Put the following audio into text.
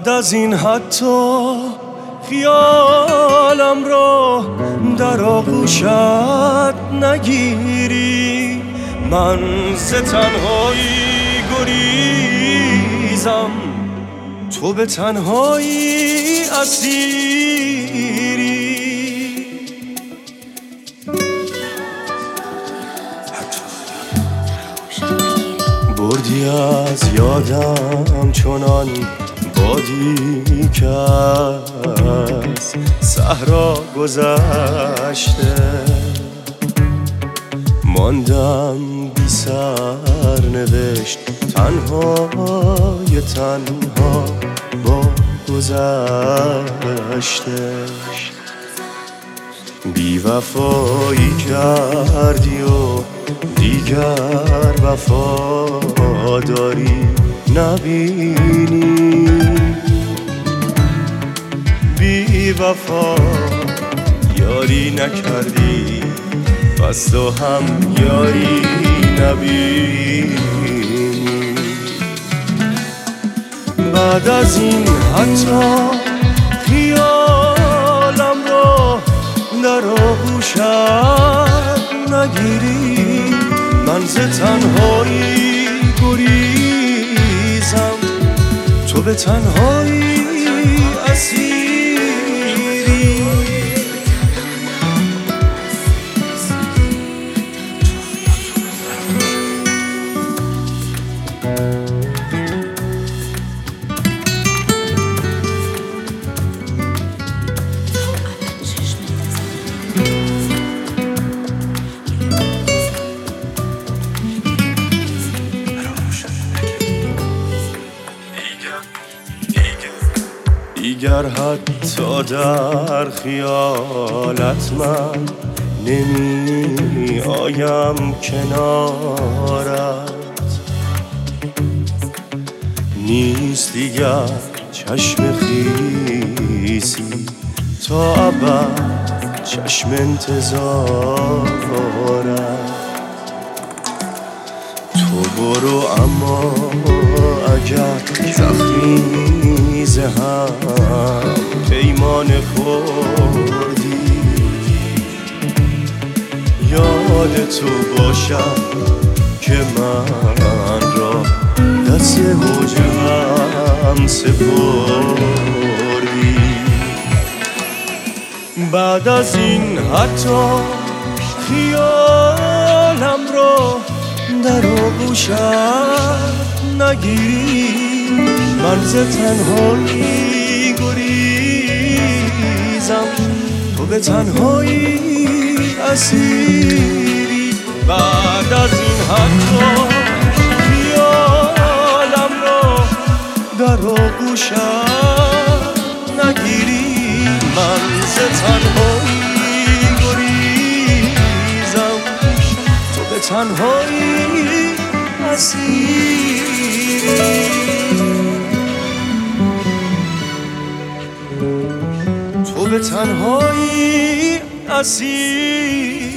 بعد از این حتی خیالم رو در آغوشت نگیری، من ز تنهایی گریزم، تو به تنهایی اسیری. بردی از یادم چنان بادی که از صحرا گذشته، ماندم بی سرنوشت تنهای تنها با گذشته. بی وفایی کردی و دیگر وفاداری نبینی، بی وفا یاری نکردی پس تو هم یاری نبینی. بعد از این حتی خیالم رو در آغوشت نگیری، من ز تنهایی گریزم، تو به تنهایی اسیری. دیگر حتی در خیالت من نمی آیم کنارت، نیست دیگر چشم خیسی تا ابد چشم انتظارت. تو برو اما اگر زخمی ز هم پیمان خوردی، یاد تو باشد که من را دست هجرم سپردی. بعد از این حتی خیالم را در آغوشت نگیری، من ز تنهایی گریزم، تو به تنهایی اسیری. بعد از این حتی خیالم را در آغوشت نگیری، من ز تنهایی گریزم، تو به تنهایی اسیری. تو به تنهایی اسیری.